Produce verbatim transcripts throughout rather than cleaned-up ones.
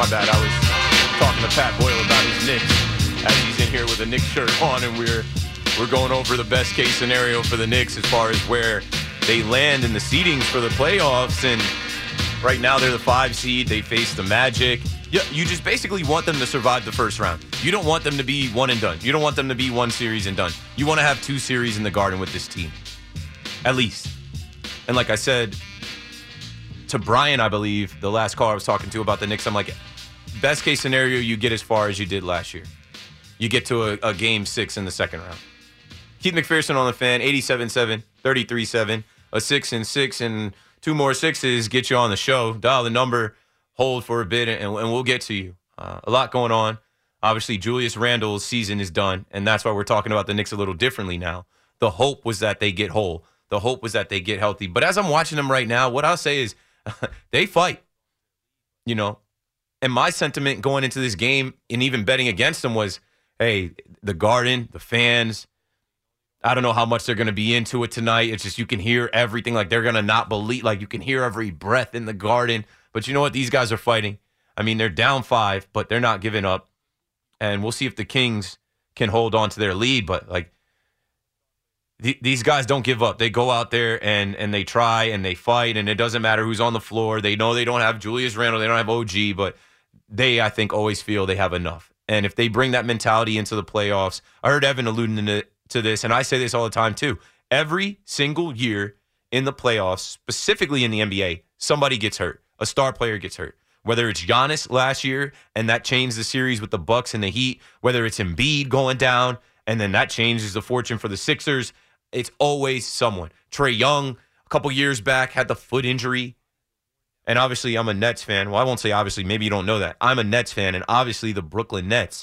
My bad. I was talking to Pat Boyle about his Knicks as he's in here with a Knicks shirt on, and we're we're going over the best case scenario for the Knicks as far as where they land in the seedings for the playoffs. And right now they're the five seed. They face the Magic. Yeah, you just basically want them to survive the first round. You don't want them to be one and done. You don't want them to be one series and done. You want to have two series in the Garden with this team, at least. And like I said to Brian, I believe, the last call I was talking to about the Knicks, I'm like, best case scenario, you get as far as you did last year. You get to a, a game six in the second round. Keith McPherson on the Fan, eighty-seven seven, thirty-three seven, a six and six and two more sixes get you on the show. Dial the number, hold for a bit, and, and we'll get to you. Uh, a lot going on. Obviously, Julius Randle's season is done, and that's why we're talking about the Knicks a little differently now. The hope was that they get whole. The hope was that they get healthy. But as I'm watching them right now, what I'll say is they fight, you know. And my sentiment going into this game and even betting against them was, hey, the Garden, the fans, I don't know how much they're going to be into it tonight. It's just you can hear everything. Like they're going to not believe. Like you can hear every breath in the Garden. But you know what? These guys are fighting. I mean, they're down five, but they're not giving up. And we'll see if the Kings can hold on to their lead. But, like, th- these guys don't give up. They go out there and, and they try and they fight, and it doesn't matter who's on the floor. They know they don't have Julius Randle. They don't have O G, but they, I think, always feel they have enough. And if they bring that mentality into the playoffs, I heard Evan alluding to, to this, and I say this all the time too. Every single year in the playoffs, specifically in the N B A, somebody gets hurt. A star player gets hurt. Whether it's Giannis last year, and that changed the series with the Bucks and the Heat, whether it's Embiid going down, and then that changes the fortune for the Sixers, it's always someone. Trae Young, a couple years back, had the foot injury. And obviously, I'm a Nets fan. Well, I won't say obviously. Maybe you don't know that. I'm a Nets fan, and obviously the Brooklyn Nets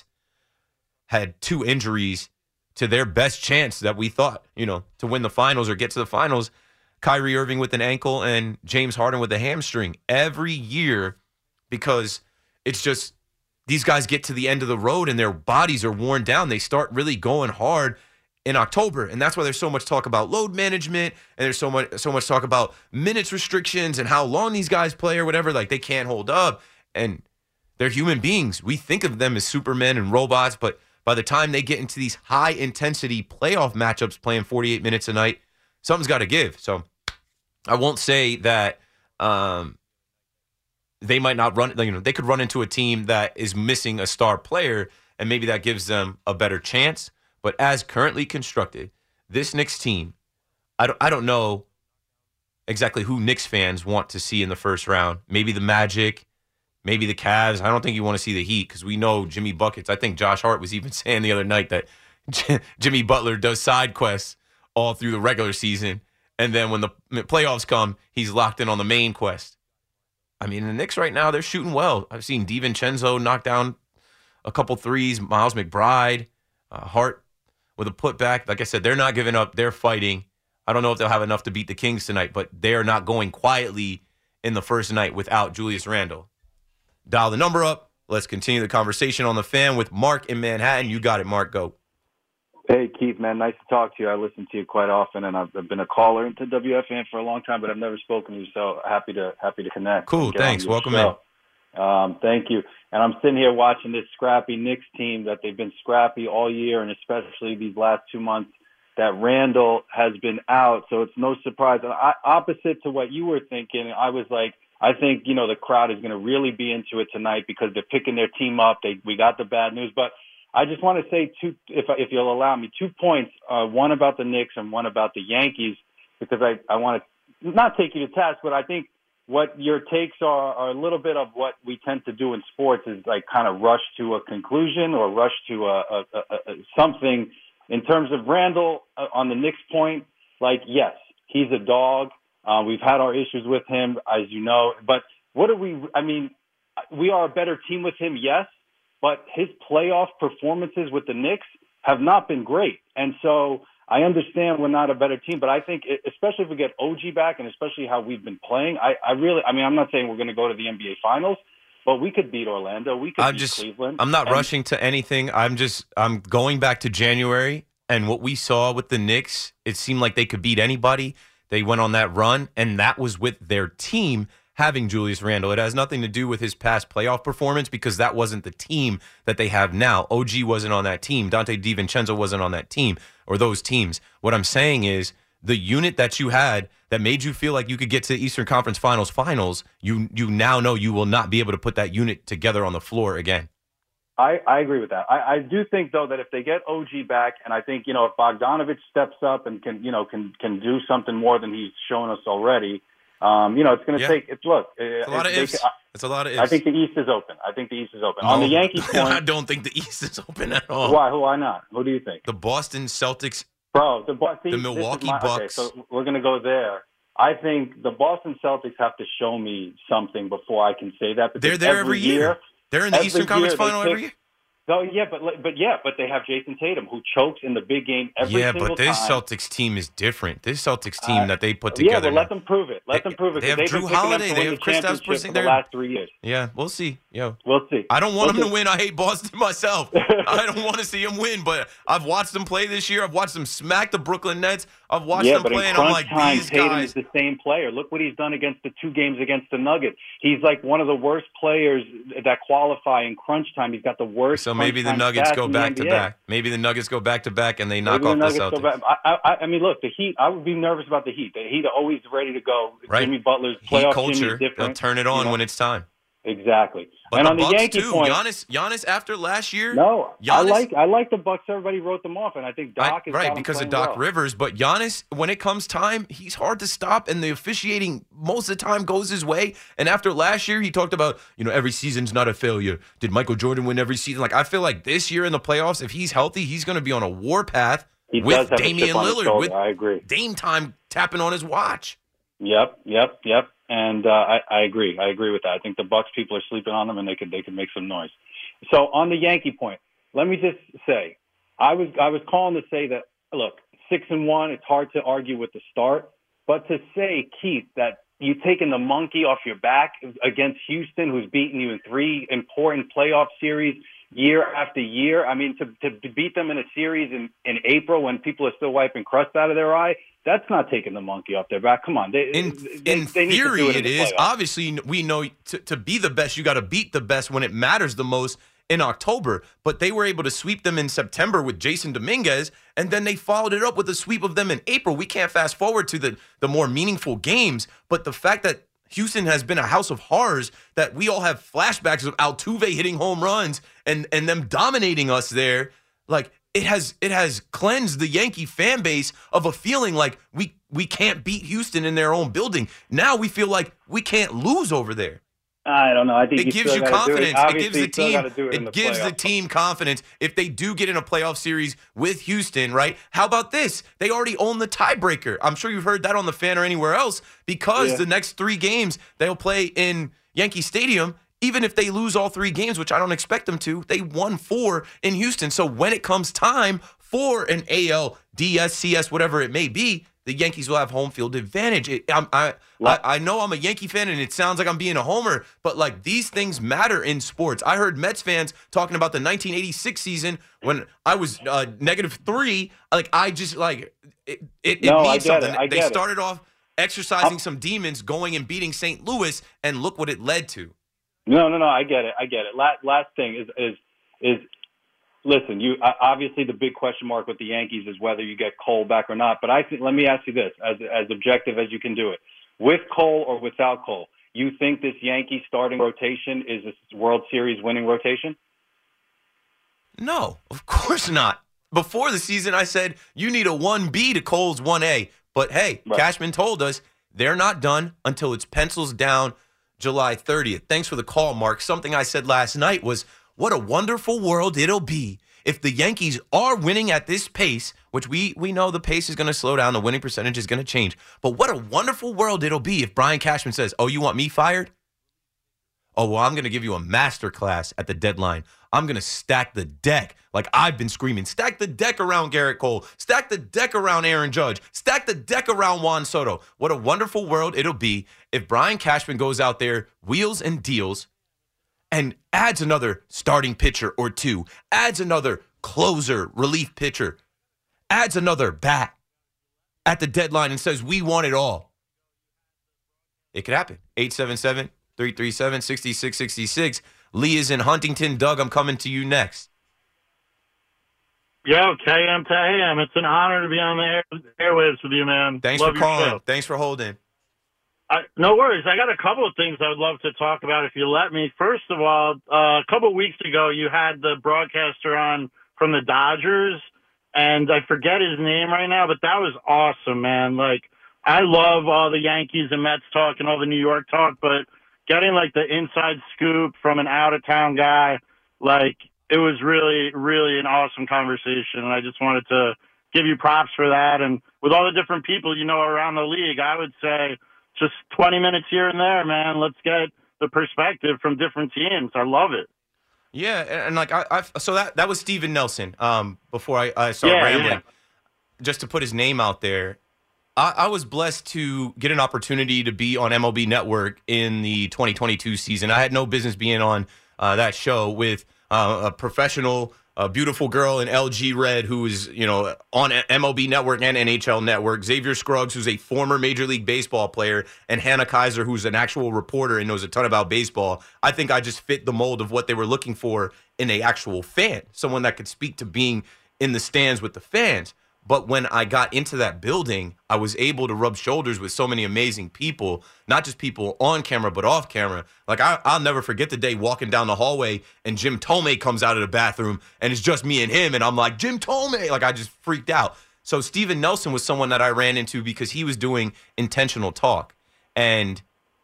had two injuries to their best chance that we thought, you know, to win the finals or get to the finals. Kyrie Irving with an ankle and James Harden with a hamstring. Every year, because it's just these guys get to the end of the road and their bodies are worn down. They start really going hard in October, and that's why there's so much talk about load management, and there's so much so much talk about minutes restrictions and how long these guys play or whatever. Like, they can't hold up, and they're human beings. We think of them as supermen and robots, but by the time they get into these high-intensity playoff matchups playing forty-eight minutes a night, something's got to give. So I won't say that um, they might not run, you know, they could run into a team that is missing a star player, and maybe that gives them a better chance. But as currently constructed, this Knicks team, I don't, I don't know exactly who Knicks fans want to see in the first round. Maybe the Magic, maybe the Cavs. I don't think you want to see the Heat because we know Jimmy Buckets. I think Josh Hart was even saying the other night that J- Jimmy Butler does side quests all through the regular season, and then when the playoffs come, he's locked in on the main quest. I mean, the Knicks right now, they're shooting well. I've seen DiVincenzo knock down a couple threes, Miles McBride, uh, Hart with a putback. Like I said, they're not giving up. They're fighting. I don't know if they'll have enough to beat the Kings tonight, but they are not going quietly in the first night without Julius Randle. Dial the number up. Let's continue the conversation on the Fan with Mark in Manhattan. You got it, Mark. Go. Hey, Keith, man. Nice to talk to you. I listen to you quite often, and I've been a caller into W F N for a long time, but I've never spoken to you, so happy to happy to connect. Cool. Thanks. Welcome show. in. Um, thank you. And I'm sitting here watching this scrappy Knicks team that they've been scrappy all year, and especially these last two months that Randle has been out. So it's no surprise. I, opposite to what you were thinking, I was like, I think, you know, the crowd is going to really be into it tonight because they're picking their team up. They, we got the bad news. But I just want to say two, if, if you'll allow me, two points, uh, one about the Knicks and one about the Yankees, because I, I want to not take you to task, but I think what your takes are, are a little bit of what we tend to do in sports is like kind of rush to a conclusion or rush to a, a, a, a something. In terms of Randle, uh, on the Knicks point, like, yes, he's a dog. Uh, we've had our issues with him, as you know. But what do we – I mean, we are a better team with him, yes, but his playoff performances with the Knicks have not been great. And so I understand we're not a better team, but I think, especially if we get O G back and especially how we've been playing, I, I really – I mean, I'm not saying we're going to go to the N B A Finals, but we could beat Orlando. We could I'm beat just, Cleveland. I'm not and, rushing to anything. I'm just I'm going back to January, and what we saw with the Knicks, it seemed like they could beat anybody. They went on that run, and that was with their team having Julius Randle. It has nothing to do with his past playoff performance because that wasn't the team that they have now. O G wasn't on that team. Dante DiVincenzo wasn't on that team or those teams. What I'm saying is the unit that you had that made you feel like you could get to the Eastern Conference Finals finals, you you now know you will not be able to put that unit together on the floor again. I, I agree with that. I, I do think, though, that if they get O G back, and I think, you know, if Bogdanovich steps up and can, you know, can can do something more than he's shown us already, um, you know, it's going to yeah. take. It's look. It's a lot of ifs. Can, it's a lot of ifs. I think the East is open. I think the East is open. No, On the Yankees point, I don't think the East is open at all. Why? Why not? Who do you think? The Boston Celtics, bro. The, see, the Milwaukee my, Bucks. Okay, so we're going to go there. I think the Boston Celtics have to show me something before I can say that. They're there every, every year. year. They're in the Eastern Conference Final every year. Oh yeah, but but yeah, but they have Jason Tatum who chokes in the big game every yeah, single time. Yeah, but this time. Celtics team is different. This Celtics team uh, that they put yeah, together. Yeah, but let them prove it. Let they, them prove it. They have they've Drew been Holiday. Them they to have the Kristaps Porzingis for the last three years. Yeah, we'll see. Yo, we'll see. I don't want we'll them see. to win. I hate Boston myself. I don't want to see them win, but I've watched them play this year. I've watched them smack the Brooklyn Nets. I've watched yeah, them but play, in and I'm like, time, these Tatum guys. is the same player. Look what he's done against the two games against the Nuggets. He's like one of the worst players that qualify in crunch time. He's got the worst. So maybe the Nuggets go back to back. Maybe the Nuggets go back to back and they knock maybe off the, the Celtics. I, I, I mean, look, the Heat. I would be nervous about the Heat. The Heat are always ready to go. Right. Jimmy Butler's Heat playoff culture. Jimmy's They'll turn it on you know? when it's time. Exactly. But and the on Bucks the Yankee too. point, Giannis, Giannis after last year. No, Giannis, I like I like the Bucks. Everybody wrote them off, and I think Doc I, is right because of Doc well. Rivers. But Giannis, when it comes time, he's hard to stop, and the officiating most of the time goes his way. And after last year, he talked about you know every season's not a failure. Did Michael Jordan win every season? Like I feel like this year in the playoffs, if he's healthy, he's going to be on a warpath he with does have Damian a chip on his Lillard. shoulder. With I agree. Dame time tapping on his watch. Yep, yep, yep. And uh, I, I agree. I agree with that. I think the Bucks people are sleeping on them, and they could they could make some noise. So on the Yankee point, let me just say, I was I was calling to say that look, six and one. It's hard to argue with the start, but to say, Keith, that you've taken the monkey off your back against Houston, who's beaten you in three important playoff series year after year. I mean, to to, to beat them in a series in, in April when people are still wiping crust out of their eye. That's not taking the monkey off their back. Come on. They, in they, in they theory, it, it in is. playoffs. Obviously, we know to, to be the best, you got to beat the best when it matters the most in October. But they were able to sweep them in September with Jason Dominguez, and then they followed it up with a sweep of them in April. We can't fast forward to the, the more meaningful games, but the fact that Houston has been a house of horrors, that we all have flashbacks of Altuve hitting home runs and, and them dominating us there, like, It has it has cleansed the Yankee fan base of a feeling like we we can't beat Houston in their own building. Now we feel like we can't lose over there. I don't know. I think it you gives you it. confidence. It, gives the team. It, it gives the team confidence if they do get in a playoff series with Houston. Right? How about this? They already own the tiebreaker. I'm sure you've heard that on the Fan or anywhere else because yeah. the next three games they'll play in Yankee Stadium. Even if they lose all three games, which I don't expect them to, they won four in Houston. So when it comes time for an A L, D S, C S, whatever it may be, the Yankees will have home field advantage. It, I'm, I, I I know I'm a Yankee fan, and it sounds like I'm being a homer, but like these things matter in sports. I heard Mets fans talking about the nineteen eighty-six season when I was uh, negative three. Like I just like it. It, it no, means I get something. It. I they get started it. off exercising I'm, some demons, going and beating Saint Louis, and look what it led to. No, no, no. I get it. I get it. Last, last thing is, is, is, listen, you, obviously the big question mark with the Yankees is whether you get Cole back or not. But I think, let me ask you this, as, as objective as you can do it. With Cole or without Cole, you think this Yankee starting rotation is a World Series winning rotation? No, of course not. Before the season, I said you need a one B to Cole's one A. But hey, right. Cashman told us they're not done until it's pencils down July thirtieth. Thanks for the call, Mark. Something I said last night was, what a wonderful world it'll be if the Yankees are winning at this pace, which we we know the pace is going to slow down, the winning percentage is going to change. But what a wonderful world it'll be if Brian Cashman says, oh, you want me fired? Oh, well, I'm going to give you a master class at the deadline. I'm going to stack the deck like I've been screaming. Stack the deck around Garrett Cole. Stack the deck around Aaron Judge. Stack the deck around Juan Soto. What a wonderful world it'll be if Brian Cashman goes out there, wheels and deals, and adds another starting pitcher or two, adds another closer, relief pitcher, adds another bat at the deadline and says, we want it all. it could happen. eight seven seven, three three seven, six six six six. Lee is in Huntington. Doug, I'm coming to you next. Yo, K M to A M. It's an honor to be on the air, airwaves with you, man. Thanks love for calling. Show. Thanks for holding. I, no worries. I got a couple of things I would love to talk about if you let me. First of all, uh, a couple of weeks ago, you had the broadcaster on from the Dodgers, and I forget his name right now, but that was awesome, man. Like, I love all the Yankees and Mets talk and all the New York talk, but getting, like, the inside scoop from an out-of-town guy, like, it was really, really an awesome conversation, and I just wanted to give you props for that. And with all the different people you know around the league, I would say just twenty minutes here and there, man. Let's get the perspective from different teams. I love it. Yeah, and, and like I, I, so that that was Steven Nelson. Um, before I, I started yeah, rambling, yeah. just to put his name out there, I, I was blessed to get an opportunity to be on M L B Network in the twenty twenty-two season. I had no business being on uh, that show with uh, a professional, a beautiful girl in L G Red who is, you know, on M L B Network and N H L Network, Xavier Scruggs, who's a former Major League Baseball player, and Hannah Kaiser, who's an actual reporter and knows a ton about baseball. I think I just fit the mold of what they were looking for in a actual fan, someone that could speak to being in the stands with the fans. But when I got into that building, I was able to rub shoulders with so many amazing people, not just people on camera, but off camera. Like, I, I'll never forget the day walking down the hallway and Jim Thome comes out of the bathroom and it's just me and him. And I'm like, Jim Thome! Like, I just freaked out. So Steven Nelson was someone that I ran into because he was doing intentional talk. And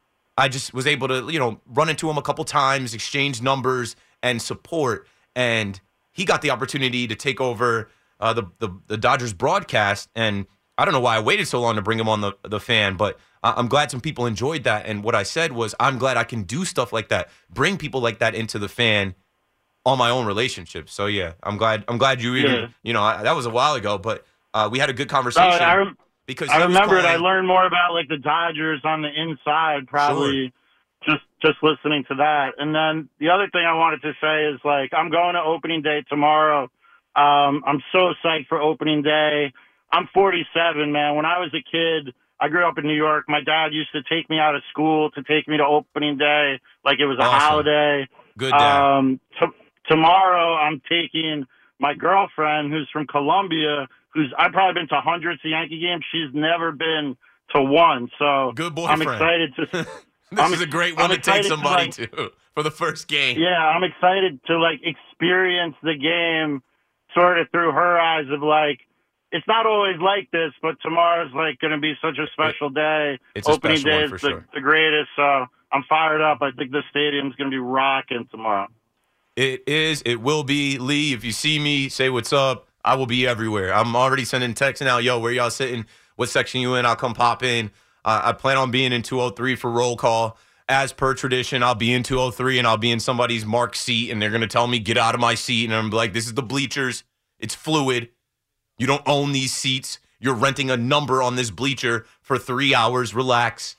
I just was able to, you know, run into him a couple times, exchange numbers and support. And he got the opportunity to take over Uh, the, the the Dodgers broadcast, and I don't know why I waited so long to bring him on the, the fan, but I'm glad some people enjoyed that. And what I said was, I'm glad I can do stuff like that, bring people like that into the fan on my own relationship. So yeah, I'm glad I'm glad you even, yeah. you know, I, that was a while ago, but uh, we had a good conversation. Uh, I, rem- because I remember it. I calling- learned more about like the Dodgers on the inside, probably sure. just just listening to that. And then the other thing I wanted to say is, like, I'm going to opening day tomorrow. Um, I'm so psyched for opening day. I'm forty-seven, man. When I was a kid, I grew up in New York. My dad used to take me out of school to take me to opening day like it was a awesome. holiday. Good dad. Um, t- tomorrow, I'm taking my girlfriend, who's from Colombia, who's I've probably been to hundreds of Yankee games. She's never been to one. So good boyfriend. I'm excited to. this I'm, is a great one I'm to take somebody to, like, to for the first game. Yeah, I'm excited to like experience the game sort of through her eyes of, like, it's not always like this, but tomorrow's like going to be such a special day. It's a Opening special day one is for the, sure. the greatest. So I'm fired up. I think the stadium's going to be rocking tomorrow. It is. It will be. Lee, if you see me, say what's up. I will be everywhere. I'm already sending texts now. Yo, where y'all sitting? What section you in? I'll come pop in. Uh, I plan on being in two oh three for roll call. As per tradition, I'll be in two oh three and I'll be in somebody's marked seat, and they're going to tell me, get out of my seat. And I'm like, this is the bleachers. It's fluid. You don't own these seats. You're renting a number on this bleacher for three hours. Relax.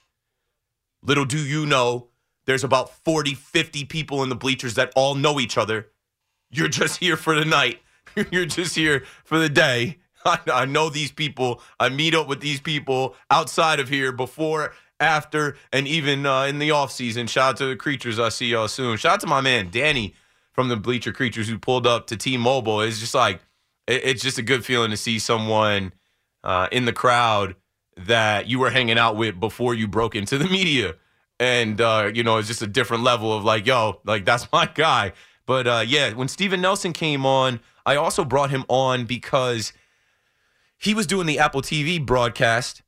Little do you know, there's about forty, fifty people in the bleachers that all know each other. You're just here for the night. You're just here for the day. I, I know these people. I meet up with these people outside of here before, after, and even uh, in the off season. Shout out to the Creatures. I'll see y'all soon. Shout out to my man, Danny, from the Bleacher Creatures, who pulled up to T-Mobile. It's just like, it's just a good feeling to see someone uh, in the crowd that you were hanging out with before you broke into the media. And, uh, you know, it's just a different level of like, yo, like, that's my guy. But, uh, yeah, when Steven Nelson came on, I also brought him on because he was doing the Apple T V broadcast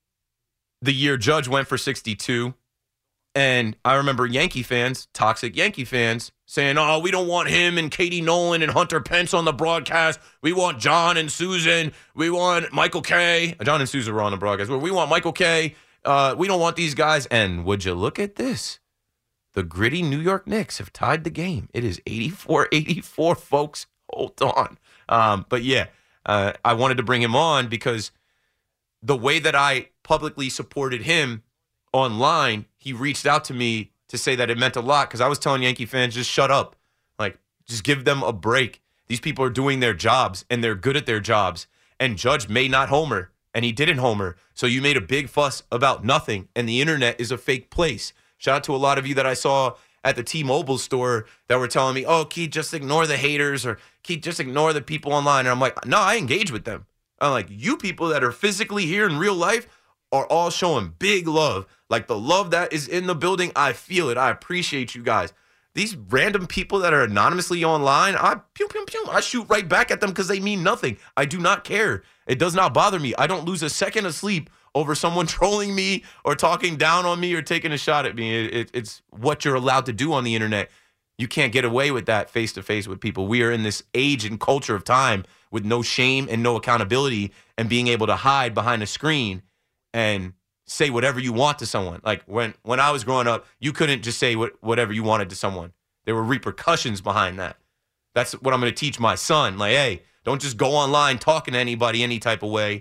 the year Judge went for sixty-two. And I remember Yankee fans, toxic Yankee fans, saying, oh, we don't want him and Katie Nolan and Hunter Pence on the broadcast. We want John and Susan. We want Michael Kay. John and Susan were on the broadcast. We want Michael Kay. Uh, we don't want these guys. And would you look at this? The gritty New York Knicks have tied the game. It is eighty-four eighty-four, folks. Hold on. Um, but, yeah, uh, I wanted to bring him on because the way that I publicly supported him online, he reached out to me to say that it meant a lot because I was telling Yankee fans, just shut up. Like, just give them a break. These people are doing their jobs, and they're good at their jobs. And Judge may not homer, and he didn't homer. So you made a big fuss about nothing, and the internet is a fake place. Shout out to a lot of you that I saw at the T-Mobile store that were telling me, oh, Keith, just ignore the haters, or Keith, just ignore the people online. And I'm like, no, I engage with them. I'm like, you people that are physically here in real life are all showing big love. Like the love that is in the building, I feel it. I appreciate you guys. These random people that are anonymously online, I pew, pew, pew, I shoot right back at them because they mean nothing. I do not care. It does not bother me. I don't lose a second of sleep over someone trolling me or talking down on me or taking a shot at me. It, it, it's what you're allowed to do on the internet. You can't get away with that face-to-face with people. We are in this age and culture of time with no shame and no accountability and being able to hide behind a screen and say whatever you want to someone. Like when, when I was growing up, you couldn't just say what, whatever you wanted to someone. There were repercussions behind that. That's what I'm going to teach my son. Like, hey, don't just go online talking to anybody any type of way.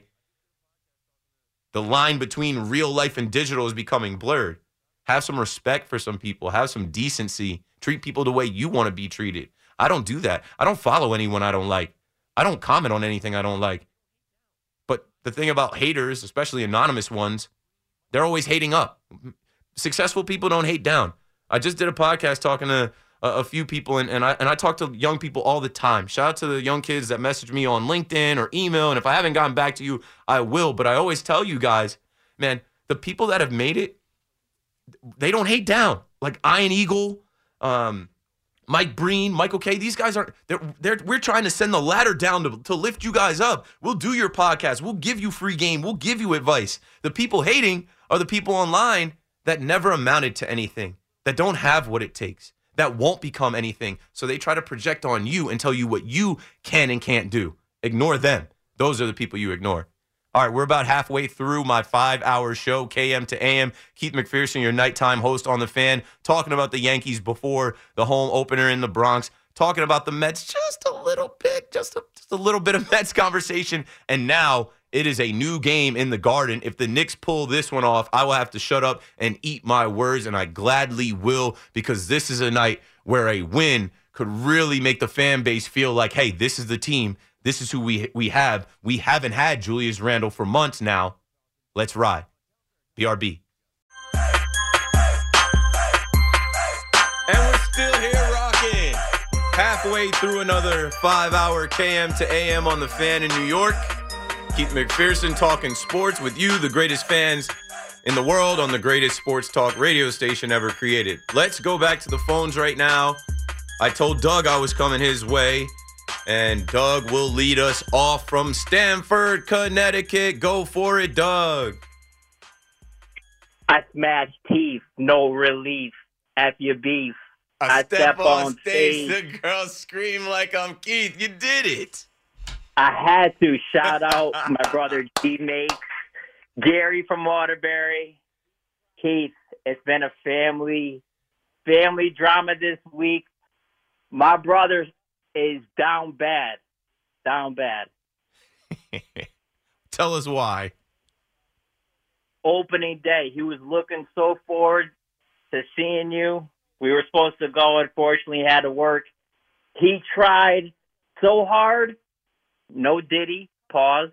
The line between real life and digital is becoming blurred. Have some respect for some people. Have some decency. Treat people the way you want to be treated. I don't do that. I don't follow anyone I don't like. I don't comment on anything I don't like. But the thing about haters, especially anonymous ones, they're always hating up. Successful people don't hate down. I just did a podcast talking to a, a few people, and, and I and I talk to young people all the time. Shout out to the young kids that message me on LinkedIn or email, and if I haven't gotten back to you, I will. But I always tell you guys, man, the people that have made it, they don't hate down. Like Ian Eagle, um, Mike Breen, Michael K. These guys aren't. They're, they're, we're trying to send the ladder down to, to lift you guys up. We'll do your podcast. We'll give you free game. We'll give you advice. The people hating are the people online that never amounted to anything, that don't have what it takes, that won't become anything. So they try to project on you and tell you what you can and can't do. Ignore them. Those are the people you ignore. All right, we're about halfway through my five-hour show, K M to A M. Keith McPherson, your nighttime host on the Fan, talking about the Yankees before the home opener in the Bronx, talking about the Mets just a little bit, just a, just a little bit of Mets conversation. And now it is a new game in the Garden. If the Knicks pull this one off, I will have to shut up and eat my words, and I gladly will, because this is a night where a win could really make the fan base feel like, hey, this is the team. This is who we we have. We haven't had Julius Randle for months now. Let's ride. B R B. And we're still here rocking. Halfway through another five-hour K M to A M on the Fan in New York. Keith McPherson talking sports with you, the greatest fans in the world, on the greatest sports talk radio station ever created. Let's go back to the phones right now. I told Doug I was coming his way, and Doug will lead us off from Stamford, Connecticut. Go for it, Doug. I smash teeth, no relief. F your beef. I, I step, step on stage, stage. The girls scream like I'm Keith. You did it. I had to shout out my brother G-Makes, Gary from Waterbury. Keith, it's been a family, family drama this week. My brother is down bad, down bad. Tell us why. Opening day, he was looking so forward to seeing you. We were supposed to go, unfortunately, had to work. He tried so hard. No Diddy. Pause.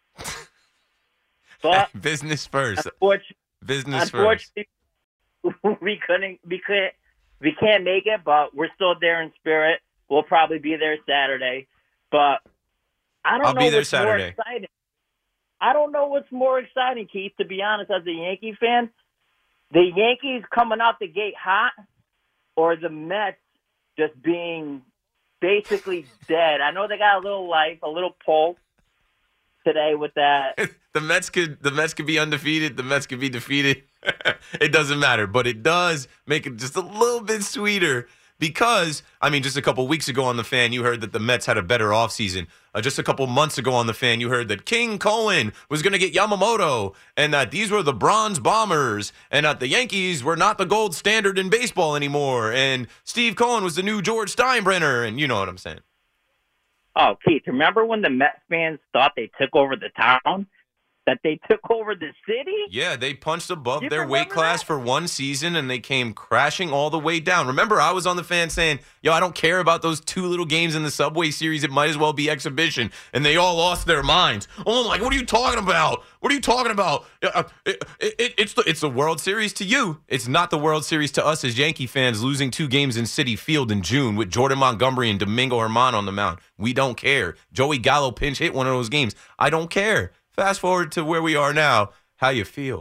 But business first. Unfortunately, business unfortunately, first. we couldn't. We couldn't. We can't make it, but we're still there in spirit. We'll probably be there Saturday. But I don't I'll know be there what's Saturday. more exciting. I don't know what's more exciting, Keith. To be honest, as a Yankee fan, the Yankees coming out the gate hot, or the Mets just being basically dead. I know they got a little life, a little pulse today with that. the Mets could the Mets could be undefeated. The Mets could be defeated. It doesn't matter, but it does make it just a little bit sweeter because, I mean, just a couple weeks ago on the Fan, you heard that the Mets had a better offseason. Uh, just a couple months ago on the Fan, you heard that King Cohen was going to get Yamamoto and that these were the Bronze Bombers and that the Yankees were not the gold standard in baseball anymore and Steve Cohen was the new George Steinbrenner, and you know what I'm saying. Oh, Keith, remember when the Mets fans thought they took over the town? that they took over the city? Yeah, they punched above You their weight remember class that? for one season, and they came crashing all the way down. Remember, I was on the fan saying, yo, I don't care about those two little games in the Subway Series. It might as well be exhibition. And they all lost their minds. Oh, I'm like, what are you talking about? What are you talking about? Uh, it, it, it's, the, it's the World Series to you. It's not the World Series to us as Yankee fans losing two games in Citi Field in June with Jordan Montgomery and Domingo Germán on the mound. We don't care. Joey Gallo pinch hit one of those games. I don't care. Fast forward to where we are now. How you feel?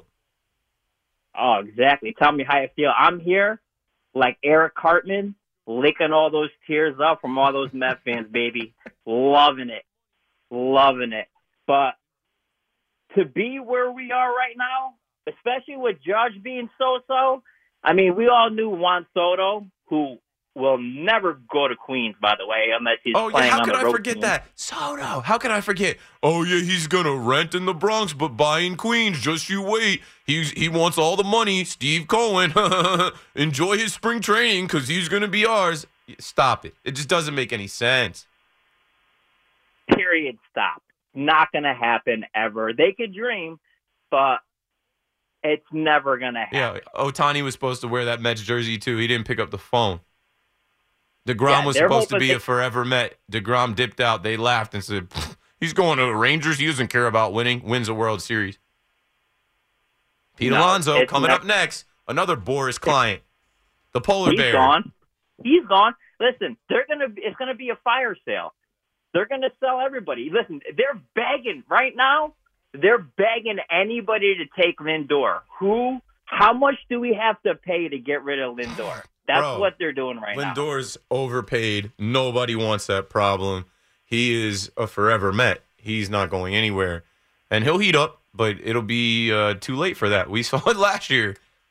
Oh, exactly. Tell me how you feel. I'm here like Eric Cartman, licking all those tears up from all those Met fans, baby. Loving it. Loving it. But to be where we are right now, especially with Judge being so-so, I mean, we all knew Juan Soto, who will never go to Queens, by the way, unless he's Oh, yeah, playing how on could the I road forget team. that? Soto, how could I forget? Oh, yeah, he's going to rent in the Bronx but buy in Queens. Just you wait. He's He wants all the money. Steve Cohen, enjoy his spring training because he's going to be ours. Stop it. It just doesn't make any sense. Period. Stop. Not going to happen ever. They could dream, but it's never going to happen. Yeah, Ohtani was supposed to wear that Mets jersey, too. He didn't pick up the phone. DeGrom Yeah, was they're supposed to hoping be they- a forever Met. DeGrom dipped out. They laughed and said, he's going to the Rangers. He doesn't care about winning. Wins a World Series. Pete No, Alonso it's coming not- up next. Another Boris client. The polar He's bear. gone. He's gone. Listen, they're gonna. It's gonna be a fire sale. They're gonna sell everybody. Listen, they're begging right now. They're begging anybody to take Lindor. Who? How much do we have to pay to get rid of Lindor? That's Bro, what they're doing right now. Lindor's overpaid. Nobody wants that problem. He is a forever Met. He's not going anywhere. And he'll heat up, but it'll be uh, too late for that. We saw it last year.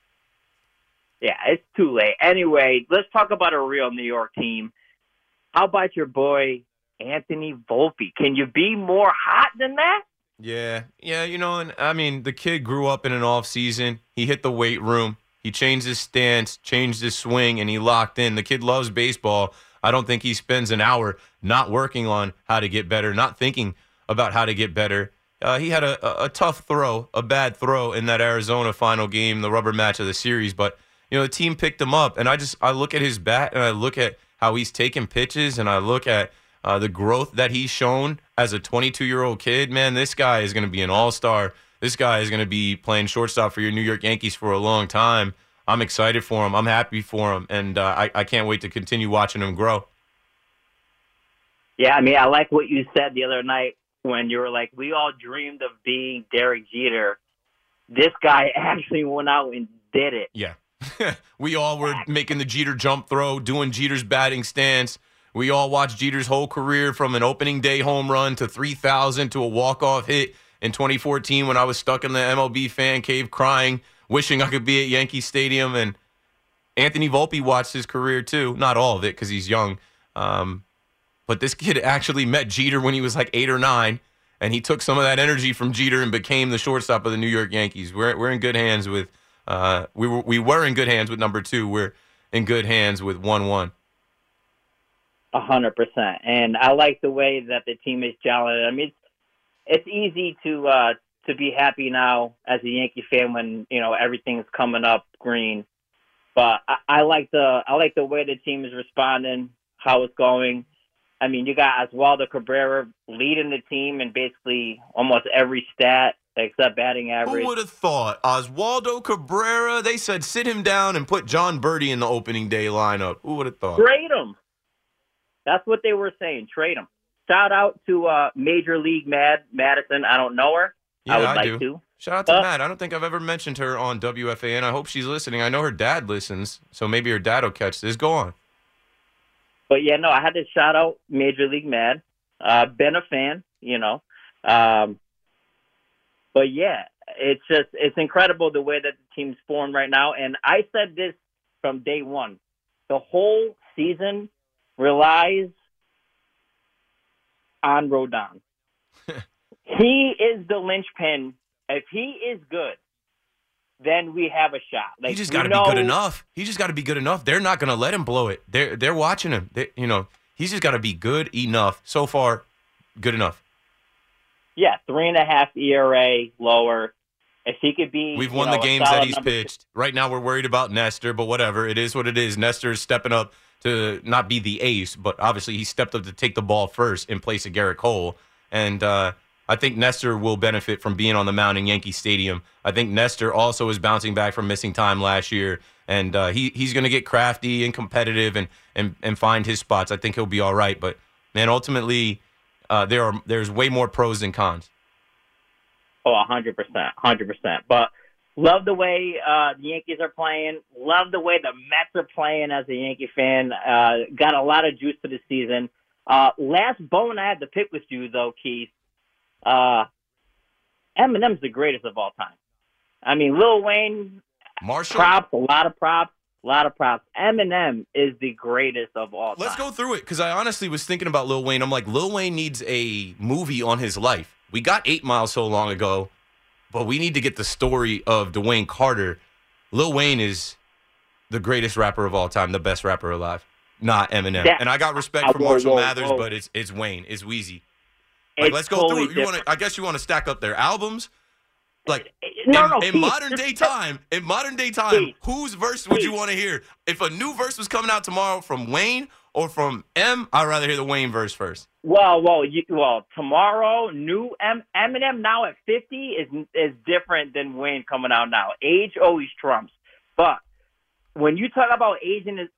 Yeah, it's too late. Anyway, let's talk about a real New York team. How about your boy Anthony Volpe? Can you be more hot than that? Yeah, yeah, you know, and I mean, the kid grew up in an off season. He hit the weight room. He changed his stance, changed his swing, and he locked in. The kid loves baseball. I don't think he spends an hour not working on how to get better, not thinking about how to get better. Uh, he had a, a, a tough throw, a bad throw in that Arizona final game, the rubber match of the series. But, you know, the team picked him up. And I just, I look at his bat and I look at how he's taking pitches and I look at uh, the growth that he's shown as a twenty-two-year-old kid. Man, this guy is going to be an all-star. This guy is going to be playing shortstop for your New York Yankees for a long time. I'm excited for him. I'm happy for him. And uh, I, I can't wait to continue watching him grow. Yeah, I mean, I like what you said the other night when you were like, we all dreamed of being Derek Jeter. This guy actually went out and did it. Yeah. We all were making the Jeter jump throw, doing Jeter's batting stance. We all watched Jeter's whole career from an opening day home run to three thousand to a walk-off hit in twenty fourteen when I was stuck in the M L B fan cave crying, wishing I could be at Yankee Stadium. And Anthony Volpe watched his career too. Not all of it because he's young. Um, but this kid actually met Jeter when he was like eight or nine, and he took some of that energy from Jeter and became the shortstop of the New York Yankees. We're we're in good hands with uh, we were we were in good hands with number two. We're in good hands with one one. A hundred percent. And I like the way that the team is gelling. I mean, it's, it's easy to uh, to be happy now as a Yankee fan when you know everything's coming up green. But I, I like the I like the way the team is responding, how it's going. I mean, you got Oswaldo Cabrera leading the team in basically almost every stat except batting average. Who would have thought? Oswaldo Cabrera, they said sit him down and put John Birdie in the opening day lineup. Who would have thought? Trade him. That's what they were saying. Trade him. Shout out to uh, Major League Mad Madison. I don't know her. Yeah, I would I like do. to. Shout out to Uh, Matt. I don't think I've ever mentioned her on W F A N. I hope she's listening. I know her dad listens, so maybe her dad will catch this. Go on. But yeah, no, I had to shout out Major League Mad. Uh, been a fan, you know. Um, but yeah, it's just it's incredible the way that the team's formed right now. And I said this from day one: the whole season relies on Rodon. He is the linchpin. If he is good, then we have a shot. Like, He just we got to be know- good enough. He just got to be good enough. They're not going to let him blow it. They're they're watching him. They, you know, he's just got to be good enough. So far, good enough. Yeah, three and a half E R A lower. If he could be, We've you won know, the a games that solid he's number pitched. Right now we're worried about Nestor, but whatever. It is what it is. Nestor is stepping up to not be the ace, but obviously he stepped up to take the ball first in place of Garrett Cole. And uh, I think Nestor will benefit from being on the mound in Yankee Stadium. I think Nestor also is bouncing back from missing time last year, and uh, he he's going to get crafty and competitive and, and, and find his spots. I think he'll be all right. But, man, ultimately uh, there are there's way more pros than cons. Oh, one hundred percent, one hundred percent. But love the way uh, the Yankees are playing. Love the way the Mets are playing as a Yankee fan. Uh, got a lot of juice for the season. Uh, last bone I had to pick with you, though, Keith. Uh, Eminem's the greatest of all time. I mean, Lil Wayne, Marshall? props, a lot of props, a lot of props. Eminem is the greatest of all time. Let's go through it, because I honestly was thinking about Lil Wayne. I'm like, Lil Wayne needs a movie on his life. We got eight Mile so long ago, but we need to get the story of Dwayne Carter. Lil Wayne is the greatest rapper of all time, the best rapper alive, not Eminem. That, and I got respect uh, for whoa, Marshall whoa, Mathers, whoa. but it's it's Wayne, it's Wheezy. Like, It's let's go totally through it. You want to? I guess you want to stack up their albums. Like No, in, no, in Keith, modern day time, in modern day time, Keith, whose verse would you Keith. want to hear? If a new verse was coming out tomorrow from Wayne or from M, I'd rather hear the Wayne verse first. Well, well, you, well. Tomorrow, new M- Eminem now at fifty is is different than Wayne coming out now. Age always trumps. But when you talk about age in his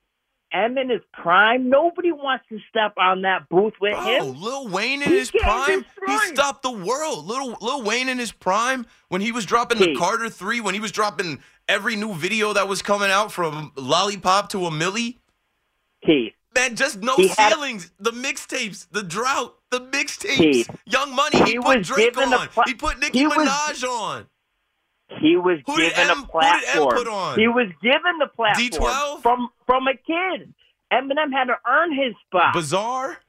M in his prime, nobody wants to step on that booth with Bro, him. Lil Wayne in He his can't prime, destroy he him. stopped the world. Little Lil Wayne in his prime, when he was dropping the Keith. Carter three, when he was dropping every new video that was coming out from Lollipop to a Millie. Keith, Man, just no He had- ceilings. The mixtapes, the drought, the mixtapes. Keith. Young Money, he, He put was Drake given on. a pla- he put Nicki he was- Minaj on. he was Who did given M- a who did M platform. put on? He was given the platform D twelve? from from a kid. Eminem had to earn his spot. Bizarre?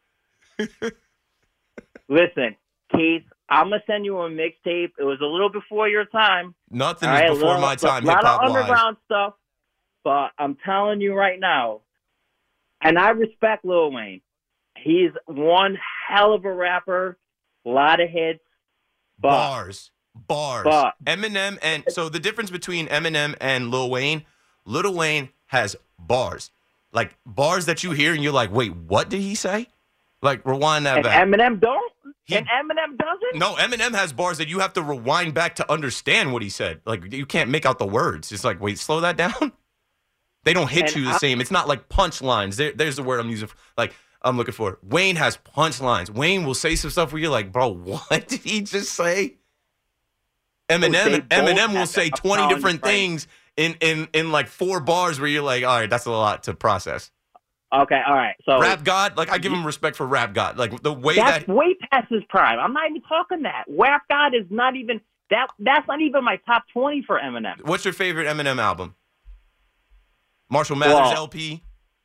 Listen, Keith, I'm gonna send you a mixtape. It was a little before your time. Nothing All is right, before little- my time, A lot of hip-hop wise. underground stuff, but I'm telling you right now, and I respect Lil Wayne. He's one hell of a rapper, a lot of hits, but Bars. Bars. But- Eminem and so the difference between Eminem and Lil Wayne, Lil Wayne has bars. Like bars that you hear and you're like, wait, what did he say? Like rewind that and back. Eminem don't, He- and Eminem doesn't. No, Eminem has bars that you have to rewind back to understand what he said. Like you can't make out the words. It's like, wait, slow that down. They don't hit And you the I- same. It's not like punchlines. There, there's the word I'm using. Like I'm looking for. Wayne has punchlines. Wayne will say some stuff where you're like, bro, what did he just say? They Eminem, both Eminem will have say that twenty sound different right. things in, in, in like four bars where you're like, all right, that's a lot to process. Okay, all right. So Rap God, like I give him respect for Rap God. Like the way that's that way past his prime. I'm not even talking that. Rap God is not even that. That's not even my top twenty for Eminem. What's your favorite Eminem album? Marshall Mathers Well, L P?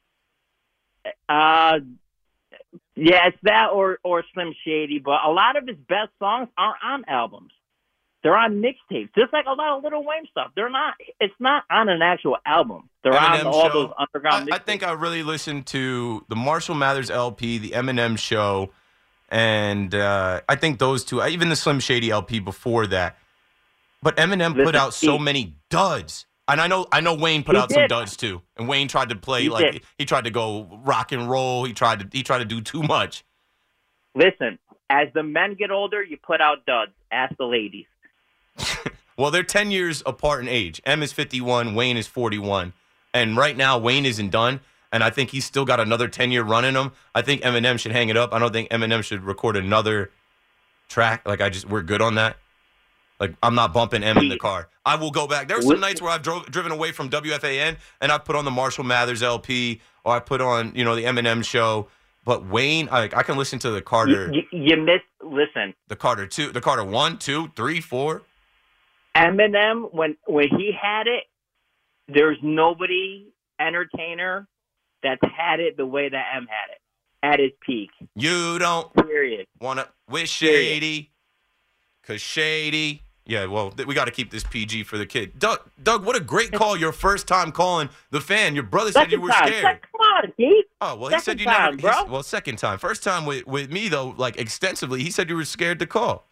Uh, yeah, it's that or or Slim Shady. But a lot of his best songs aren't on albums. They're on mixtapes. Just like a lot of Lil Wayne stuff. They're not. It's not on an actual album. They're Eminem on all Show. those underground. I, I mixtapes. think I really listened to the Marshall Mathers L P, the Eminem Show, and uh, I think those two, even the Slim Shady L P before that. But Eminem put Listen, out so he- many duds. And I know I know Wayne put He out some did. duds too. And Wayne tried to play He like did. he tried to go rock and roll. He tried to he tried to do too much. Listen, as the men get older, you put out duds. Ask the ladies. Well, they're ten years apart in age. M is fifty-one, Wayne is forty-one. And right now, Wayne isn't done. And I think he's still got another ten-year run in him. I think Eminem should hang it up. I don't think Eminem should record another track. Like, I just, we're good on that. Like, I'm not bumping M in the car. I will go back. There were some nights where I've drove, driven away from W F A N, and I've put on the Marshall Mathers L P, or I put on, you know, the Eminem Show. But Wayne, I, I can listen to the Carter, You, you, you missed. Listen, the Carter two, the Carter one, two, three, four. Eminem, when when he had it, there's nobody entertainer that's had it the way that M had it at his peak. You don't Period. want to wish Period. Shady, because Shady Yeah, well, th- we got to keep this P G for the kid. Doug, Doug, what a great call. Your first time calling the fan. Your brother said Second you were time. scared. Second, come on, Keith. Oh, well, Second he said you time, never. bro. he's- Well, second time. First time with, with me, though, like extensively, he said you were scared to call.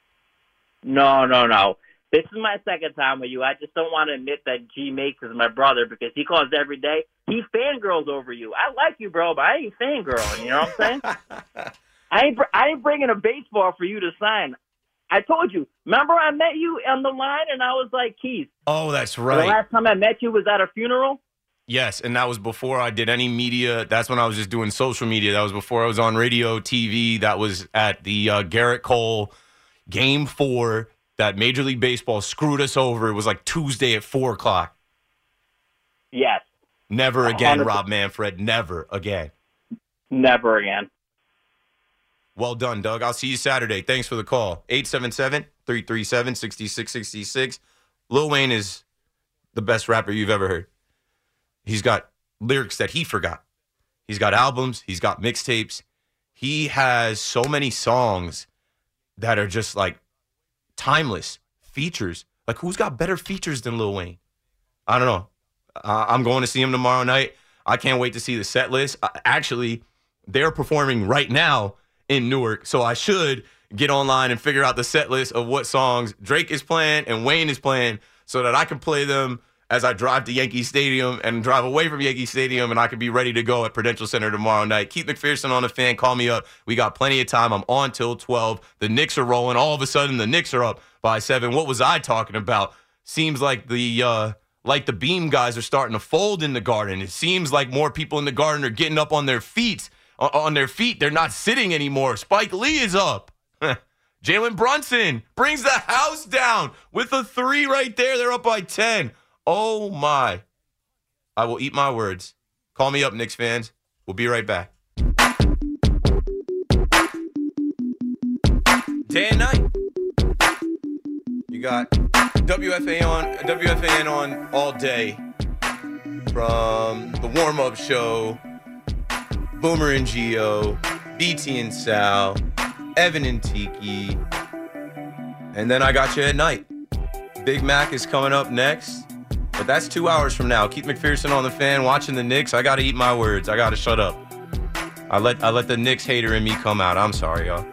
No, no, no. This is my second time with you. I just don't want to admit that G Makes is my brother because he calls every day. He fangirls over you. I like you, bro, but I ain't fangirling. You know what I'm saying? I ain't, br- I ain't bringing a baseball for you to sign. I told you. Remember I met you on the line and I was like, Keith. Oh, that's The right. last time I met you was at a funeral? Yes, and that was before I did any media. That's when I was just doing social media. That was before I was on radio, T V. That was at the uh, Garrett Cole Game four that Major League Baseball screwed us over. It was like Tuesday at four o'clock. Yes. Never again, one hundred percent. Rob Manfred. Never again. Never again. Well done, Doug. I'll see you Saturday. Thanks for the call. eight seven seven, three three seven, six six six six. Lil Wayne is the best rapper you've ever heard. He's got lyrics that he forgot. He's got albums. He's got mixtapes. He has so many songs that are just like timeless features. Like, who's got better features than Lil Wayne? I don't know. Uh, I'm going to see him tomorrow night. I can't wait to see the set list. Uh, actually, they're performing right now in Newark, so I should get online and figure out the set list of what songs Drake is playing and Wayne is playing so that I can play them as I drive to Yankee Stadium and drive away from Yankee Stadium, and I can be ready to go at Prudential Center tomorrow night. Keith McPherson on the fan. Call me up. We got plenty of time. I'm on till twelve. The Knicks are rolling. All of a sudden, the Knicks are up by seven. What was I talking about? Seems like the uh, like the Beam guys are starting to fold in the Garden. It seems like more people in the Garden are getting up on their feet. On their feet. They're not sitting anymore. Spike Lee is up. Jalen Brunson brings the house down with a three right there. They're up by ten. Oh, my. I will eat my words. Call me up, Knicks fans. We'll be right back. Day and night. You got W F A on, W F A N on all day. From the warm-up show, Boomer and Gio, B T and Sal, Evan and Tiki. And then I got you at night. Big Mac is coming up next. But that's two hours from now. Keith McPherson on the fan, watching the Knicks. I got to eat my words. I got to shut up. I let I let the Knicks hater in me come out. I'm sorry, y'all.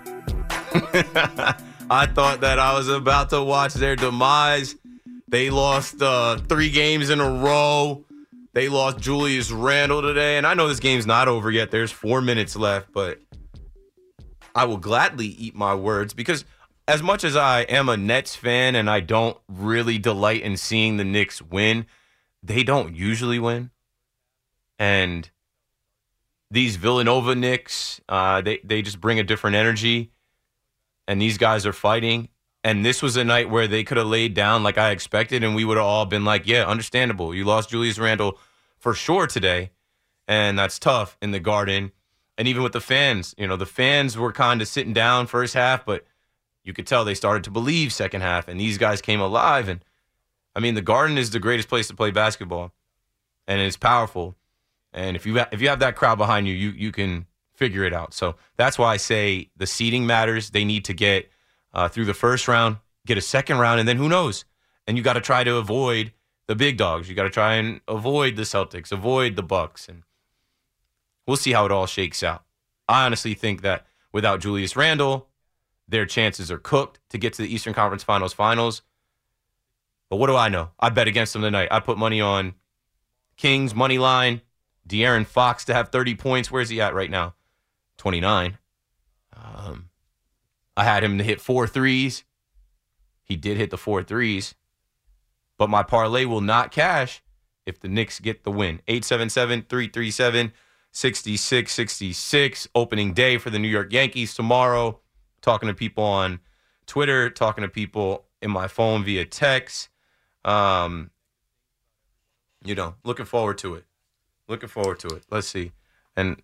I thought that I was about to watch their demise. They lost uh, three games in a row. They lost Julius Randle today. And I know this game's not over yet. There's four minutes left. But I will gladly eat my words because as much as I am a Nets fan and I don't really delight in seeing the Knicks win, they don't usually win. And these Villanova Knicks, uh, they, they just bring a different energy. And these guys are fighting. And this was a night where they could have laid down like I expected, and we would have all been like, yeah, understandable. You lost Julius Randle for sure today, and that's tough in the Garden. And even with the fans, you know, the fans were kind of sitting down first half, but you could tell they started to believe second half, and these guys came alive. And, I mean, the Garden is the greatest place to play basketball, and it's powerful. And if you ha- if you have that crowd behind you, you you can figure it out. So that's why I say the seeding matters. They need to get uh, through the first round, get a second round, and then who knows? And you got to try to avoid the big dogs. You got to try and avoid the Celtics, avoid the Bucks, and we'll see how it all shakes out. I honestly think that without Julius Randle, their chances are cooked to get to the Eastern Conference Finals finals. But what do I know? I bet against them tonight. I put money on Kings money line, De'Aaron Fox to have thirty points. Where's he at right now? twenty-nine. Um, I had him to hit four threes. He did hit the four threes. But my parlay will not cash if the Knicks get the win. eight seven seven, three three seven, six six six six. Opening day for the New York Yankees tomorrow. Talking to people on Twitter, talking to people in my phone via text. Um, you know, looking forward to it. Looking forward to it. Let's see. And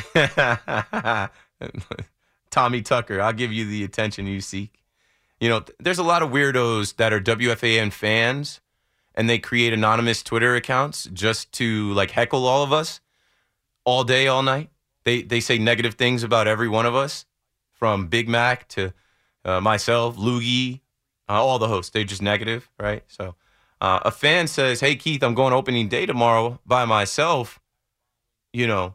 Tommy Tucker, I'll give you the attention you seek. You know, there's a lot of weirdos that are W F A N fans, and they create anonymous Twitter accounts just to, like, heckle all of us all day, all night. They they say negative things about every one of us, from Big Mac to uh, myself, Loogie, Uh, all the hosts, they're just negative, right? So uh, a fan says, hey, Keith, I'm going opening day tomorrow by myself. You know,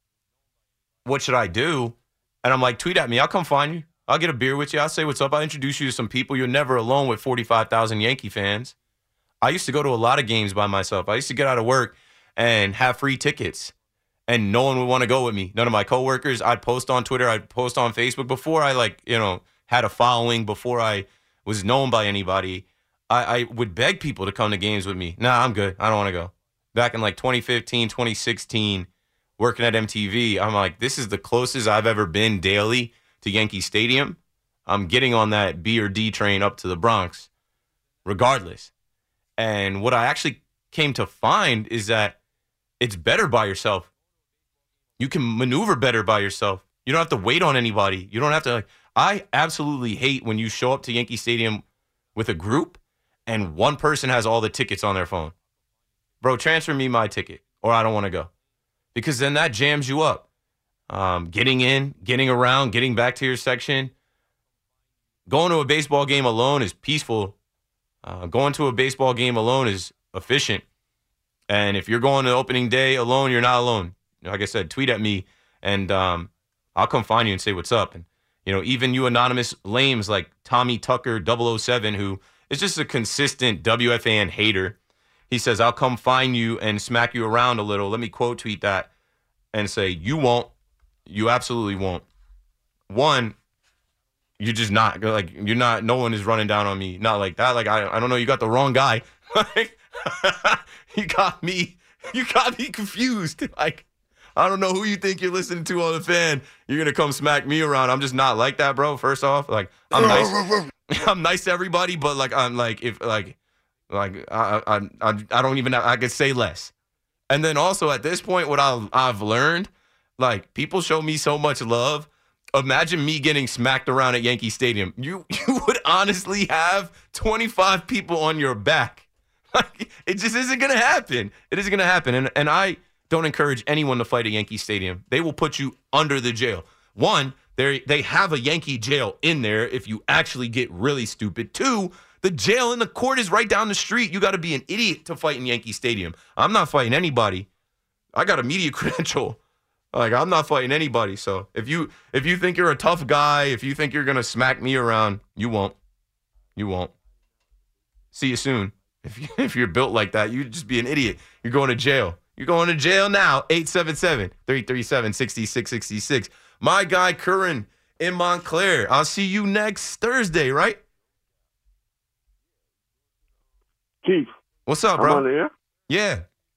what should I do? And I'm like, tweet at me. I'll come find you. I'll get a beer with you. I'll say what's up. I'll introduce you to some people. You're never alone with forty-five thousand Yankee fans. I used to go to a lot of games by myself. I used to get out of work and have free tickets, and no one would want to go with me. None of my coworkers. I'd post on Twitter. I'd post on Facebook before I, like, you know, had a following, before I was known by anybody. I, I would beg people to come to games with me. Nah, I'm good. I don't want to go. Back in like twenty fifteen, twenty sixteen, working at M T V, I'm like, this is the closest I've ever been daily to Yankee Stadium. I'm getting on that B or D train up to the Bronx, regardless. And what I actually came to find is that it's better by yourself. You can maneuver better by yourself. You don't have to wait on anybody. You don't have to, like, I absolutely hate when you show up to Yankee Stadium with a group and one person has all the tickets on their phone. Bro, transfer me my ticket or I don't want to go. Because then that jams you up. Um, getting in, getting around, getting back to your section. Going to a baseball game alone is peaceful. Uh, going to a baseball game alone is efficient. And if you're going to opening day alone, you're not alone. Like I said, tweet at me and um, I'll come find you and say what's up. And, you know, even you anonymous lames like Tommy Tucker double oh seven, who is just a consistent W F A N hater. He says, I'll come find you and smack you around a little. Let me quote tweet that and say, you won't. You absolutely won't. One, you're just not. Like, you're not. No one is running down on me. Not like that. Like, I, I don't know. You got the wrong guy. Like, you got me. You got me confused. Like, I don't know who you think you're listening to on the fan. You're going to come smack me around. I'm just not like that, bro. First off, like, I'm nice. I'm nice to everybody, but, like, I'm like, if, like, like, I, I, I, I don't even, I could say less. And then also at this point, what I've, I've learned, like, people show me so much love. Imagine me getting smacked around at Yankee Stadium. You you would honestly have twenty-five people on your back. Like, it just isn't going to happen. It isn't going to happen. And and I don't encourage anyone to fight at Yankee Stadium. They will put you under the jail. One, they they have a Yankee jail in there if you actually get really stupid. Two, the jail in the court is right down the street. You got to be an idiot to fight in Yankee Stadium. I'm not fighting anybody. I got a media credential. Like, I'm not fighting anybody. So if you if you think you're a tough guy, if you think you're going to smack me around, you won't. You won't. See you soon. If, you, if you're built like that, you'd just be an idiot. You're going to jail. You're going to jail now. eight seven seven, three three seven, six six six six. My guy, Curran in Montclair. I'll see you next Thursday, right? Keith. What's up, bro? I'm on the air? Yeah.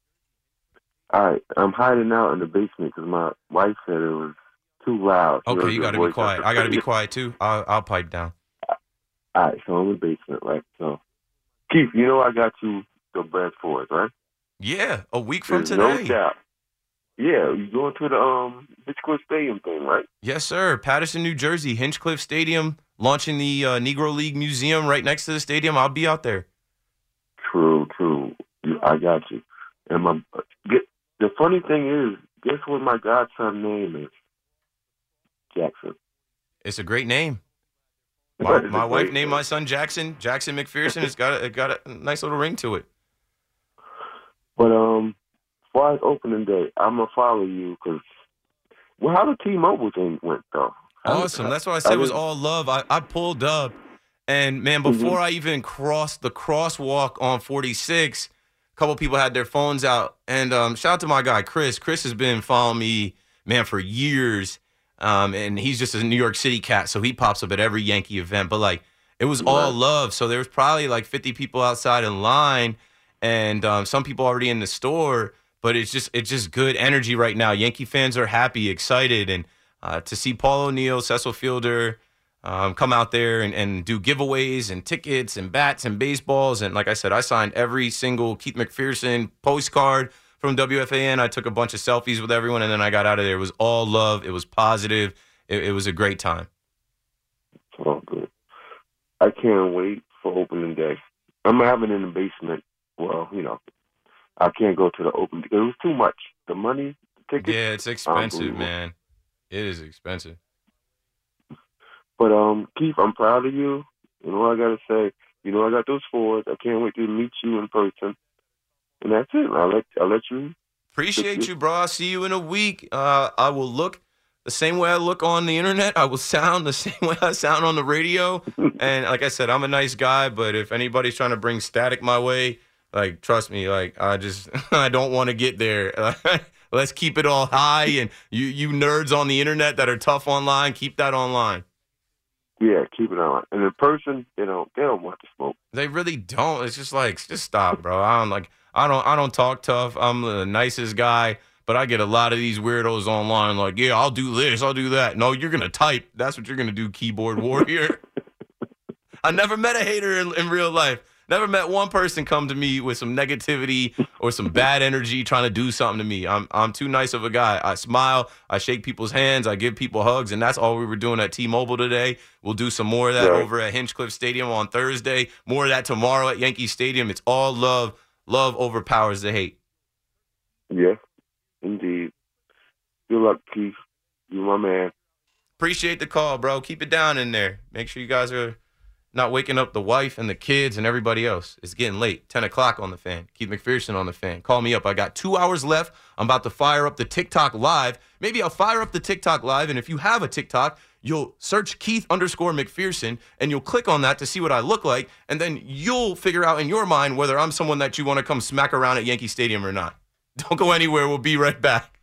All right, I'm hiding out in the basement because my wife said it was too loud. She Okay, you got to be quiet. I got to be quiet, too. I'll, I'll pipe down. All right, so I'm in the basement, right? So, Keith, you know I got you the best for it, right? Yeah, a week from There's today. No doubt. Yeah, you going to the um Hinchcliffe Stadium thing, right? Yes, sir. Patterson, New Jersey, Hinchcliffe Stadium, launching the uh, Negro League Museum right next to the stadium. I'll be out there. True, true. I got you. And my get. The funny thing is, guess what my godson name is? Jackson. It's a great name. My, my wife named name. my son Jackson. Jackson McPherson. It's got a, it got a nice little ring to it. But um, as far as opening day, I'm gonna follow you because well, how the T-Mobile thing went though? How, Awesome. That's what I said. It was all love. I, I pulled up, and man, before mm-hmm. I even crossed the crosswalk on forty-six. A couple people had their phones out, and um, shout out to my guy Chris. Chris has been following me, man, for years, um, and he's just a New York City cat, so he pops up at every Yankee event. But like, it was all love. So there was probably like fifty people outside in line, and um, some people already in the store. But it's just it's just good energy right now. Yankee fans are happy, excited, and uh, to see Paul O'Neill, Cecil Fielder. Um, come out there and, and do giveaways and tickets and bats and baseballs. And like I said, I signed every single Keith McPherson postcard from W F A N. I took a bunch of selfies with everyone, and then I got out of there. It was all love. It was positive. It, it was a great time. Oh, good. I can't wait for opening day. I'm having it in the basement. Well, you know, I can't go to the open because it was too much. The money, the tickets. Yeah, it's expensive, man. It is expensive. But, um, Keith, I'm proud of you. You know what I got to say? got those fours. I can't wait to meet you in person. And that's it. I'll let, I'll let you. Appreciate you, bro. I'll see you in a week. Uh, I will look the same way I look on the internet. I will sound the same way I sound on the radio. And like I said, I'm a nice guy, but if anybody's trying to bring static my way, like, trust me, like, I just, I don't want to get there. Let's keep it all high. And you, you nerds on the internet that are tough online, keep that online. Yeah, keep it on. And in person, you know, they don't want to smoke. They really don't. It's just like, just stop, bro. I don't like, I don't, I don't talk tough. I'm the nicest guy, but I get a lot of these weirdos online like, yeah, I'll do this, I'll do that. No, you're going to type. That's what you're going to do, keyboard warrior. I never met a hater in, in real life. Never met one person come to me with some negativity or some bad energy trying to do something to me. I'm I'm too nice of a guy. I smile, I shake people's hands, I give people hugs, and that's all we were doing at T-Mobile today. We'll do some more of that right. over at Hinchcliffe Stadium on Thursday, more of that tomorrow at Yankee Stadium. It's all love. Love overpowers the hate. Yes, indeed. Good luck, Keith. You're my man. Appreciate the call, bro. Keep it down in there. Make sure you guys are not waking up the wife and the kids and everybody else. It's getting late. ten o'clock on the Fan. Keith McPherson on the Fan. Call me up. I got two hours left. I'm about to fire up the TikTok Live. Maybe I'll fire up the TikTok Live, and if you have a TikTok, you'll search Keith underscore McPherson, and you'll click on that to see what I look like, and then you'll figure out in your mind whether I'm someone that you want to come smack around at Yankee Stadium or not. Don't go anywhere. We'll be right back.